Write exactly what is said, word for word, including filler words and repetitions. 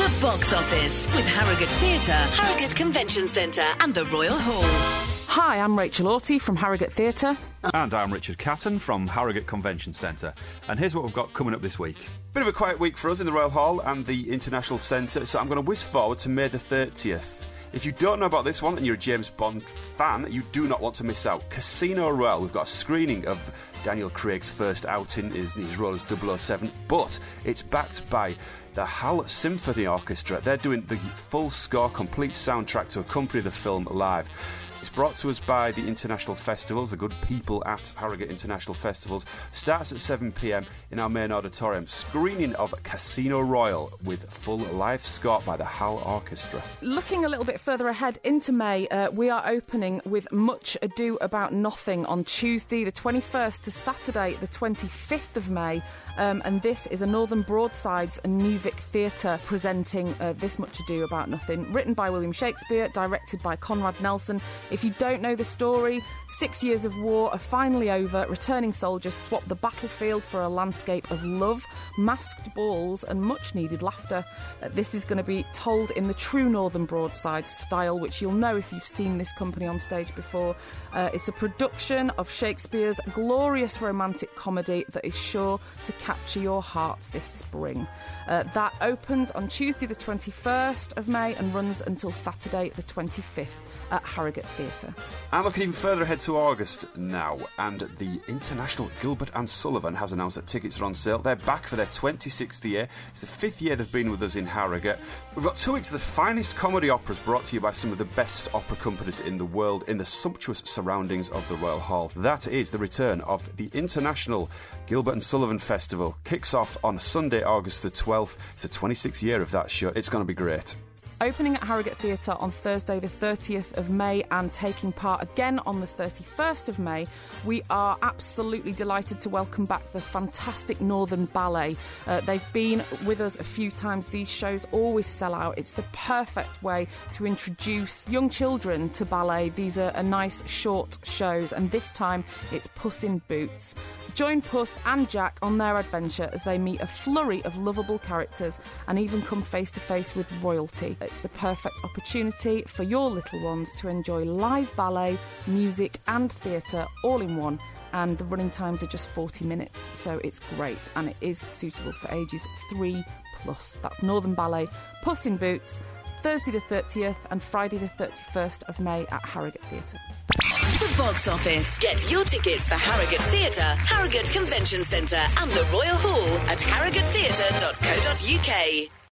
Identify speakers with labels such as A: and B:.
A: The Box Office with Harrogate Theatre, Harrogate Convention Centre and the Royal Hall.
B: Hi, I'm Rachel Orty from Harrogate Theatre.
C: And I'm Richard Catton from Harrogate Convention Centre. And here's what we've got coming up this week.
D: Bit of a quiet week for us in the Royal Hall and the International Centre, so I'm going to whiz forward to May the thirtieth. If you don't know about this one and you're a James Bond fan, you do not want to miss out. Casino Royale, we've got a screening of Daniel Craig's first outing in his role as double oh seven, but it's backed by the Hull Symphony Orchestra. They're doing the full score, complete soundtrack to accompany the film live. It's brought to us by the International Festivals, the good people at Harrogate International Festivals. Starts at seven p m in our main auditorium. Screening of Casino Royale with full live score by the Hull Orchestra.
B: Looking a little bit further ahead into May, uh, we are opening with Much Ado About Nothing on Tuesday the twenty-first to Saturday the twenty-fifth of May. Um, and this is a Northern Broadsides and New Vic Theatre presenting uh, This Much Ado About Nothing, written by William Shakespeare, directed by Conrad Nelson. If you don't know the story, six years of war are finally over. Returning soldiers swap the battlefield for a landscape of love, masked balls and much-needed laughter. Uh, this is going to be told in the true Northern Broadside style, which you'll know if you've seen this company on stage before. Uh, it's a production of Shakespeare's glorious romantic comedy that is sure to capture your hearts this spring. Uh, that opens on Tuesday the twenty-first of May and runs until Saturday the twenty-fifth at Harrogate Theatre.
D: I'm looking even further ahead to August now, and the International Gilbert and Sullivan has announced that tickets are on sale. They're back for their twenty-sixth year. It's the fifth year they've been with us in Harrogate. We've got two weeks of the finest comedy operas brought to you by some of the best opera companies in the world in the sumptuous surroundings of the Royal Hall. That is the return of the International Gilbert and Sullivan Festival. Kicks off on Sunday, August the twelfth. It's the twenty-sixth year of that show. It's going to be great.
B: Opening at Harrogate Theatre on Thursday the thirtieth of May and taking part again on the thirty-first of May, we are absolutely delighted to welcome back the fantastic Northern Ballet. Uh, they've been with us a few times. These shows always sell out. It's the perfect way to introduce young children to ballet. These are, are nice short shows, and this time it's Puss in Boots. Join Puss and Jack on their adventure as they meet a flurry of lovable characters and even come face to face with royalty. It's the perfect opportunity for your little ones to enjoy live ballet, music and theatre all in one, and the running times are just forty minutes, so it's great and it is suitable for ages three plus. That's Northern Ballet, Puss in Boots, Thursday the thirtieth and Friday the thirty-first of May at Harrogate Theatre.
A: The Box Office. Get your tickets for Harrogate Theatre, Harrogate Convention Centre and the Royal Hall at harrogate theatre dot co dot uk.